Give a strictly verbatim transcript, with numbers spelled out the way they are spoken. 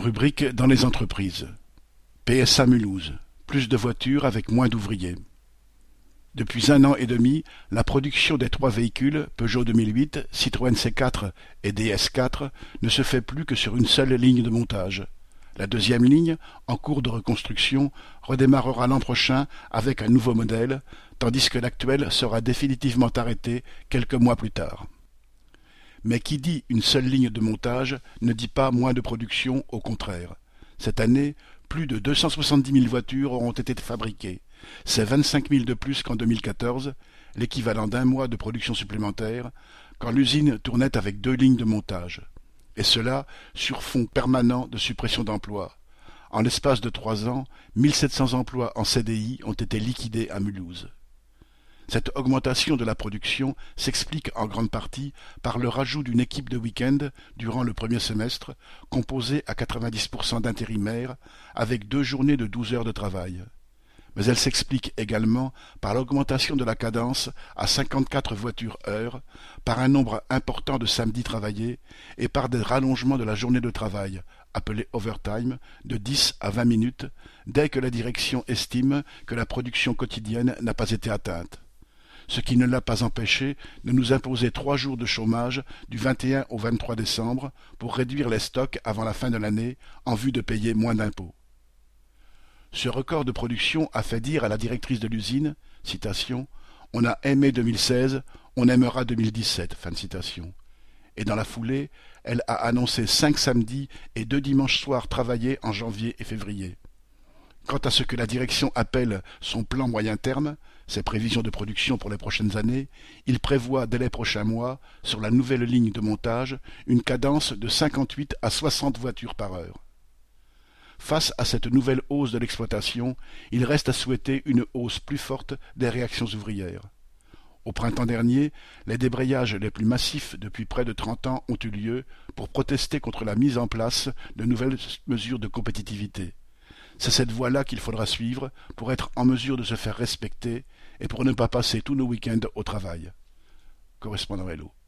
Rubrique dans les entreprises. P S A Mulhouse. Plus de voitures avec moins d'ouvriers. Depuis un an et demi, la production des trois véhicules, Peugeot deux mille huit, Citroën C quatre et D S quatre, ne se fait plus que sur une seule ligne de montage. La deuxième ligne, en cours de reconstruction, redémarrera l'an prochain avec un nouveau modèle, tandis que l'actuelle sera définitivement arrêtée quelques mois plus tard. Mais qui dit une seule ligne de montage ne dit pas moins de production, au contraire. Cette année, plus de deux cent soixante-dix mille voitures auront été fabriquées. C'est vingt-cinq mille de plus qu'en deux mille quatorze, l'équivalent d'un mois de production supplémentaire, quand l'usine tournait avec deux lignes de montage. Et cela sur fond permanent de suppression d'emplois. En l'espace de trois ans, mille sept cents emplois en C D I ont été liquidés à Mulhouse. Cette augmentation de la production s'explique en grande partie par le rajout d'une équipe de week-end durant le premier semestre, composée à quatre-vingt-dix pour cent d'intérimaires, avec deux journées de douze heures de travail. Mais elle s'explique également par l'augmentation de la cadence à cinquante-quatre voitures heure, par un nombre important de samedis travaillés et par des rallongements de la journée de travail, appelée overtime, de dix à vingt minutes, dès que la direction estime que la production quotidienne n'a pas été atteinte. Ce qui ne l'a pas empêché de nous imposer trois jours de chômage du vingt et un au vingt-trois décembre pour réduire les stocks avant la fin de l'année en vue de payer moins d'impôts. Ce record de production a fait dire à la directrice de l'usine, citation, « On a aimé deux mille seize, on aimera deux mille dix-sept », fin de citation. Et dans la foulée, elle a annoncé cinq samedis et deux dimanches soirs travaillés en janvier et février. Quant à ce que la direction appelle son plan moyen terme, ses prévisions de production pour les prochaines années, il prévoit dès les prochains mois, sur la nouvelle ligne de montage, une cadence de cinquante-huit à soixante voitures par heure. Face à cette nouvelle hausse de l'exploitation, il reste à souhaiter une hausse plus forte des réactions ouvrières. Au printemps dernier, les débrayages les plus massifs depuis près de trente ans ont eu lieu pour protester contre la mise en place de nouvelles mesures de compétitivité. C'est cette voie-là qu'il faudra suivre pour être en mesure de se faire respecter et pour ne pas passer tous nos week-ends au travail. Correspondant Hello.